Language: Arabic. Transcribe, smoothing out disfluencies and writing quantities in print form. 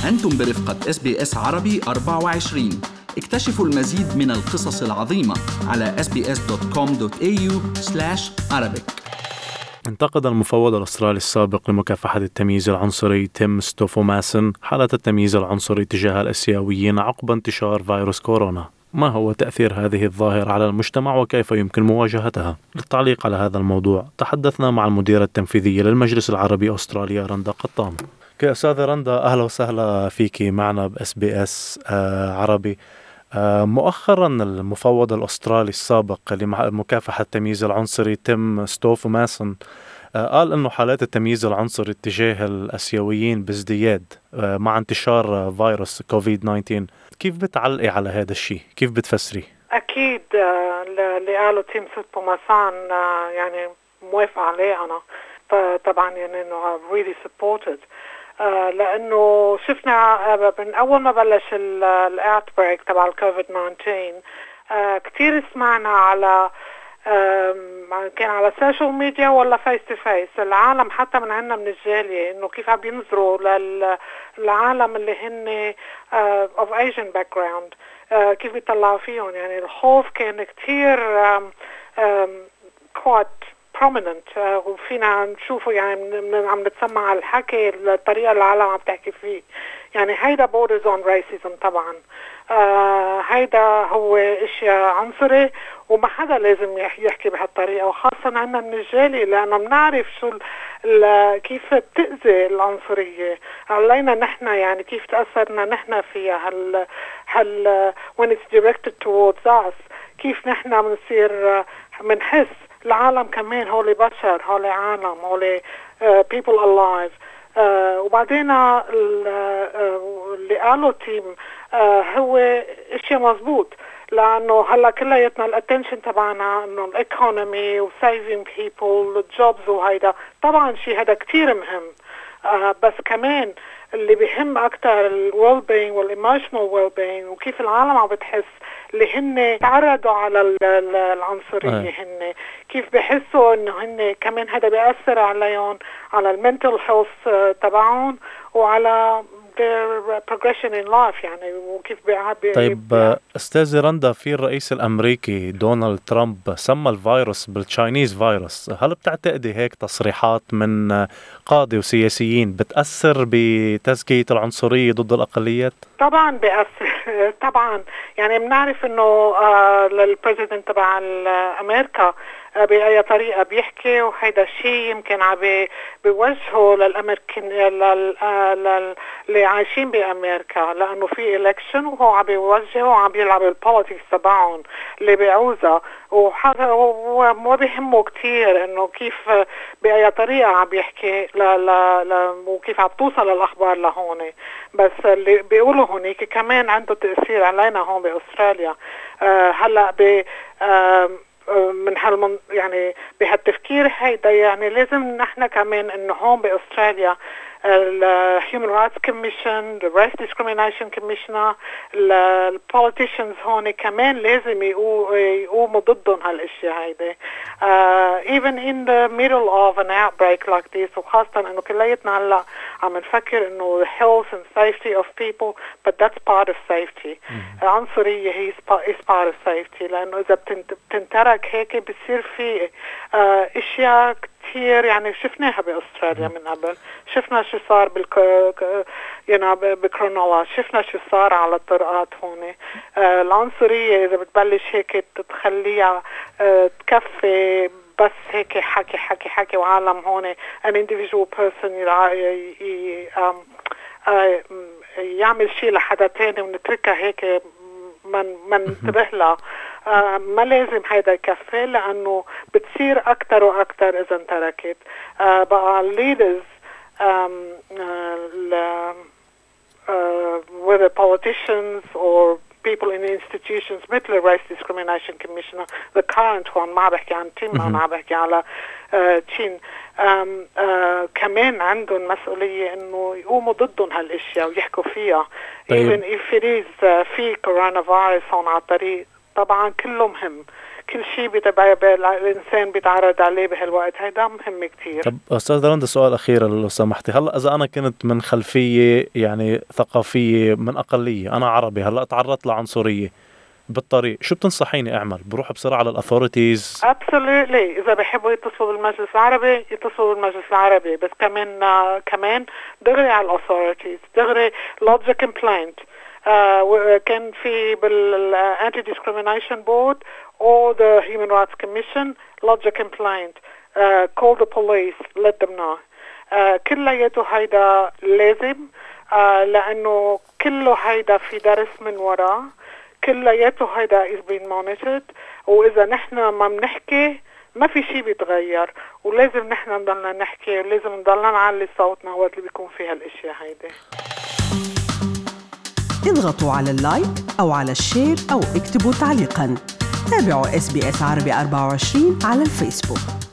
أنتم برفقة SBS عربي 24. اكتشفوا المزيد من القصص العظيمة على sbs.com.au/Arabic. انتقد المفوض الأسترالي السابق لمكافحة التمييز العنصري تيم ستوفوماسن حالة التمييز العنصري تجاه الآسيويين عقب انتشار فيروس كورونا. ما هو تأثير هذه الظاهرة على المجتمع وكيف يمكن مواجهتها؟ للتعليق على هذا الموضوع تحدثنا مع المديرة التنفيذية للمجلس العربي أستراليا رندا قطان. أستاذة رندا، أهلا وسهلا فيكي معنا بSBS عربي. مؤخرا المفوض الأسترالي السابق لمكافحة التمييز العنصري تيم ستوفوماسن قال أنه حالات التمييز العنصري تجاه الآسيويين بازدياد مع انتشار فيروس كوفيد-19. كيف بتعلقي على هذا الشيء؟ كيف بتفسري؟ أكيد اللي قاله تيم ستوفوماسن يعني موافقة عليه أنا طبعا، يعني إنه really supported لأنه شفنا من أول ما بلش الأوتبريك تبع الكوفيد 19 كتير سمعنا على كان على السوشيال ميديا ولا فيس تو فيس العالم حتى من عنا من الجالية إنه كيف عم بينظروا للعالم اللي هن of Asian background، كيف بيطلعوا فيهم. يعني الخوف كان كتير quite prominent، وفينا نشوفه يعني عم نتسمع على الحكي الطريقة اللي العالم عم تحكي فيه. يعني هيدا borders on racism طبعا، هيدا هو اشياء عنصري وما حدا لازم يحكي بهالطريقة، وخاصة عنا من الجالي لأنه بنعرف شو كيف بتأذي العنصرية علينا نحن، يعني كيف تأثرنا نحن فيها when it's directed towards us، كيف نحن بنصير منحس العالم كمان هولي بشر، هولي عالم، هولي people alive. وبعدين اللي قاله تيم هو اشياء مزبوط، لأنه هلا كلياتنا الاتنشن تبعنا انه الايكونومي وسيفينج بيبل الجوبز، وهيدا طبعا شيء هذا كتير مهم، بس كمان اللي بيهم اكتر الويل بينج والايموشنال ويل بينج، وكيف العالم عم بتحس اللي هن تعرضوا على العنصرية، هن كيف بحسوا انه هن كمان هذا بيأثر عليهم على المنتل هيلث تبعهم وعلى their progression in life، يعني وكيف طيب أستاذة رندا، في الرئيس الأمريكي دونالد ترامب سمى الفيروس بالتشاينيز فيروس، هل بتعتقدي هيك تصريحات من قادة وسياسيين بتأثر بتزكية العنصرية ضد الأقليات؟ طبعا بيأثر طبعا. يعني بنعرف انه البريزيدنت تبع امريكا بأي طريقة بيحكي، وهيدا الشيء يمكن بيوجهه للأمريكان اللي عايشين بأمريكا، لأنه في إلكشن وهو عم بيوجهه وعم بيلعب البوليتكس تبعهم اللي بيعوزها، وما بيهمه كتير إنه كيف بأي طريقة عم بيحكي وكيف عم توصل الأخبار لهون. بس اللي بيقولوا هونيك كمان عنده تأثير علينا هون بأستراليا. هلأ من يعني بهالتفكير هيدا، يعني لازم نحن كمان انه هون باستراليا ال Human Rights Commission، the Race Discrimination Commissioner، ال politicians هون كمان لازم يقوموا ضدهم هالاشياء هيدا. Even in the middle of an outbreak like this، وخاصة انه كلياتنا هلا عم نفكر انه the health and safety of people، but that's part of safety. العنصرية is part of safety، لانه اذا بتنترك هيك بصير في اشياء كتير يعني شفناها بأستراليا من قبل. شفنا شو صار بكرونولا، شفنا شو صار على الطرقات هون. العنصرية إذا بتبلش هيك تخليها تكفي بس هيك حكي وعالم هون an individual person يعمل شيء لحدا تاني ونتركها هيك ما ننتبه لها. ما لازم هيدا يكفي، لأنه بتصير أكتر وأكتر إذا انتركت. بقى leaders whether politicians or people in institutions مثل Race Discrimination Commissioner the current one، ما بحكي عن تيم، أنا بحكي على تشين، كمان عندهم مسؤولية إنه يقوموا ضدهم هالأشياء ويحكوا فيها. even if it is في coronavirus هون على الطريق، طبعا كله مهم، كل شيء الإنسان بيتعرض عليه بهالوقت. هيدا مهم كتير. طب أستاذ رندا، سؤال أخير لو سمحتي. هلأ إذا أنا كنت من خلفية يعني ثقافية من أقلية، أنا عربي، هلأ تعرضت لعنصرية بالطريق، شو بتنصحيني أعمل؟ بروح بسرعة للأثوريتيز؟ Absolutely. إذا بيحبوا يتصلوا بالمجلس العربي يتصلوا بالمجلس العربي، بس كمان دغري على الأثوريتيز، دغري lodge a complaint. كان في بالانتي discrimination board or the Human Rights Commission lodge a complaint. Call the police, let them know. كلياته هيدا لازم، لأنه كله هيدا في درس من وراه، كلياته هيدا is being monitored. وإذا نحن ما بنحكي ما في شيء بيتغير، ولازم نحن نضلنا نحكي، ولازم نضلنا نعلي صوتنا وقت اللي بيكون فيها الاشياء هيدي. اضغطوا على اللايك أو على الشير أو اكتبوا تعليقاً. تابعوا SBS عربي 24 على الفيسبوك.